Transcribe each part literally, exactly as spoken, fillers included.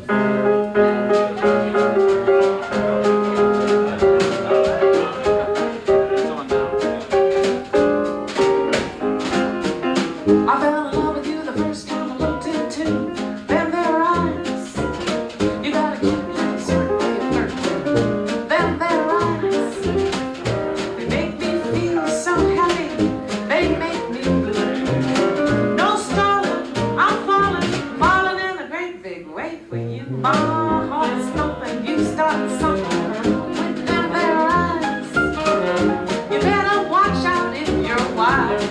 I fell in love with you the first time I looked into them there eyes. You got a cute little certain way of flirting. Them there eyes, they make me feel so happy. They make me blue. No stalling, I'm falling, falling in a great big way for you. My heart is thumping, you start something with them there eyes. You better watch out if you're wise.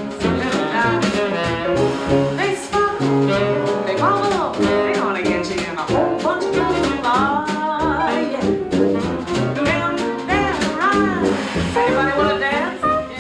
They sparkle, they bubble, they're gonna get you in a whole bunch of trouble. Ah, yeah. Them there eyes. Anybody wanna dance?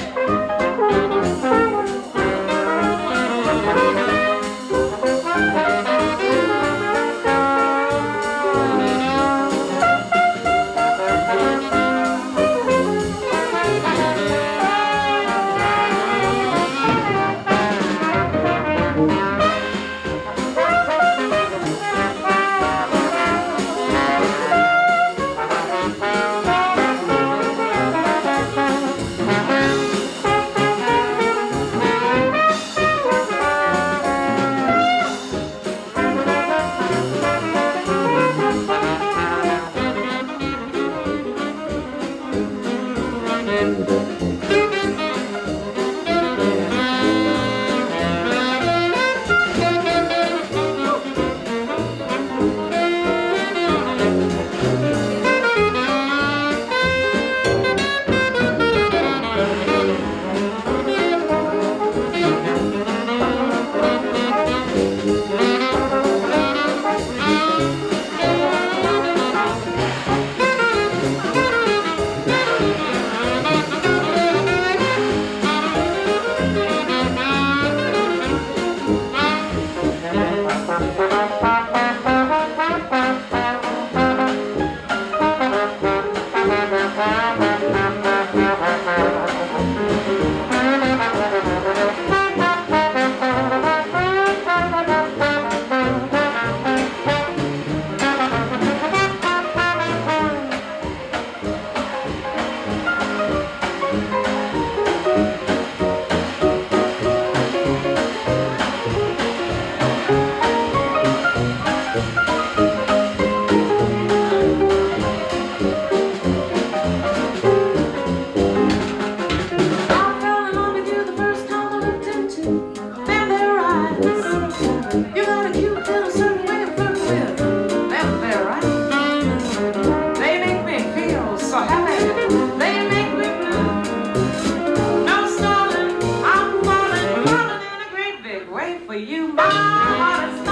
You got a cute little certain way of flirting with them there eyes. They make me feel so happy. They make me blue. No stalling, I'm falling, falling in a great big way for you. My heart is